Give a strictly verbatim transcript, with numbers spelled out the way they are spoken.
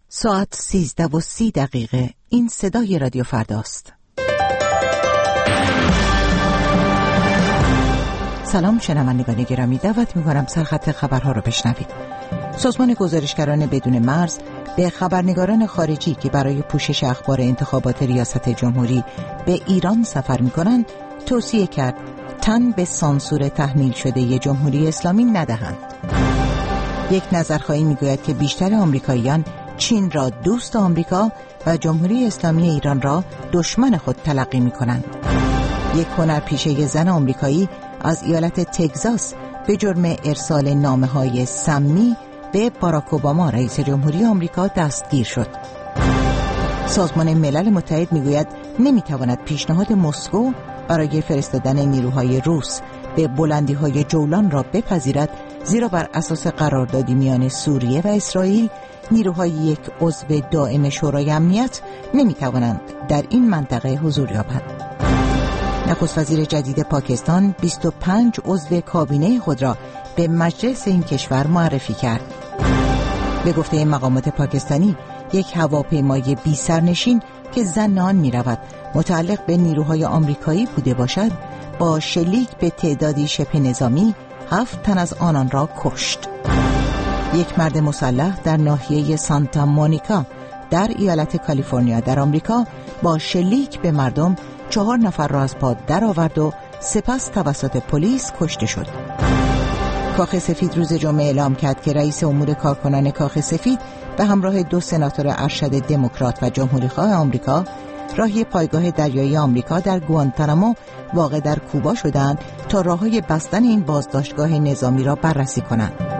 ساعت سیزده و سی دقیقه. این صدای رادیو فرداست. سلام شنوندگان گرامی، دعوت می‌کنم سرخط خبرها رو بشنوید. سازمان گزارشگران بدون مرز به خبرنگاران خارجی که برای پوشش اخبار انتخابات ریاست جمهوری به ایران سفر می‌کنند توصیه کرد تن به سانسور تحمیل شده جمهوری اسلامی ندهند. یک نظرخواهی می‌گوید که بیشتر آمریکاییان چین را دوست آمریکا و جمهوری اسلامی ایران را دشمن خود تلقی می‌کنند. یک هنرپیشه زن آمریکایی از ایالت تگزاس به جرم ارسال نامه‌های سمی به باراک اوباما رئیس جمهوری آمریکا دستگیر شد. سازمان ملل متحد میگوید نمیتواند پیشنهاد مسکو برای فرستادن نیروهای روس به بلندی‌های جولان را بپذیرد، زیرا بر اساس قراردادی میان سوریه و اسرائیل نیروهای یک عضو دائم شورای امنیت نمیتوانند در این منطقه حضور یابند. نخست وزیر جدید پاکستان بیست و پنج عضو کابینه خود را به مجلس این کشور معرفی کرد. به گفته مقامات پاکستانی، یک هواپیمای بی سرنشین که ظن آن می رود متعلق به نیروهای آمریکایی بوده باشد، با شلیک به تعدادی شبه نظامی هفت تن از آنان را کشت. یک مرد مسلح در ناحیه سانتا مونیکا در ایالت کالیفرنیا در آمریکا با شلیک به مردم چهار نفر را از پا درآورد و سپس توسط پلیس کشته شد. کاخ سفید روز جمعه اعلام کرد که رئیس امور کارکنان کاخ سفید به همراه دو سناتور ارشد دموکرات و جمهوری‌خواه آمریکا راهی پایگاه دریایی آمریکا در گوانتانامو واقع در کوبا شدند تا راههای بستن این بازداشتگاه نظامی را بررسی کنند.